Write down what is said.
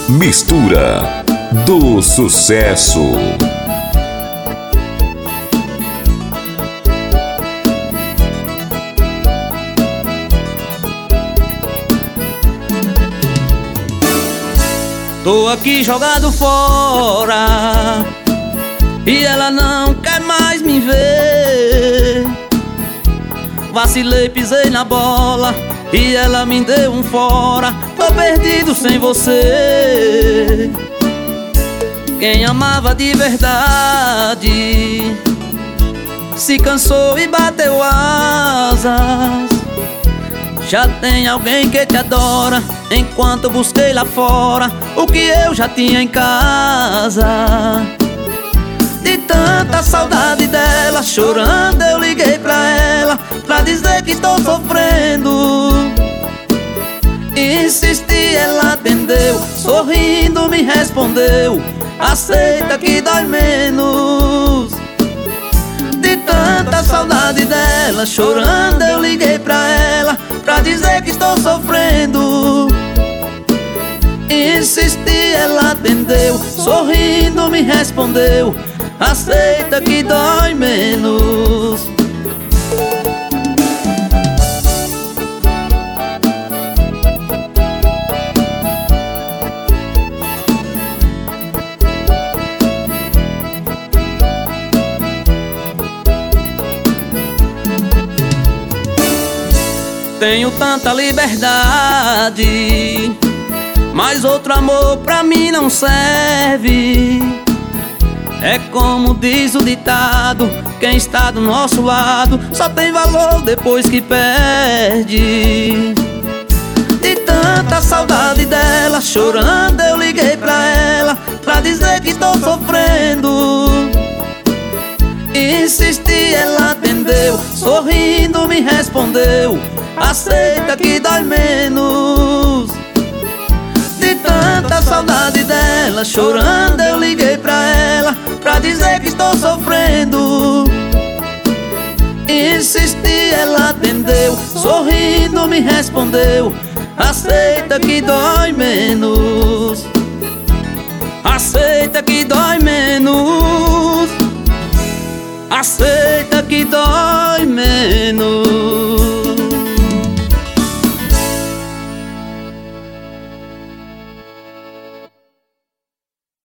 Mistura do Sucesso. Tô aqui jogado fora e ela não quer mais me ver. Vacilei, pisei na bola e ela me deu um fora. Tô perdido sem você. Quem amava de verdade se cansou e bateu asas. Já tem alguém que te adora, enquanto eu busquei lá fora o que eu já tinha em casa. De tanta saudade dela, chorando eu liguei pra ela, pra dizer que tô sofrendo. Insisti, ela atendeu, sorrindo me respondeu: aceita que dói menos. De tanta saudade dela, chorando eu liguei pra ela, pra dizer que estou sofrendo. Insisti, ela atendeu, sorrindo me respondeu: aceita que dói menos. Tenho tanta liberdade, mas outro amor pra mim não serve. É como diz o ditado: quem está do nosso lado só tem valor depois que perde. De tanta saudade dela, chorando eu liguei pra ela, pra dizer que estou sofrendo. Insisti, ela atendeu, sorrindo me respondeu: aceita que dói menos. De tanta saudade dela, chorando eu liguei pra ela, pra dizer que estou sofrendo. Insisti, ela atendeu, sorrindo me respondeu: aceita que dói menos. Aceita que dói menos.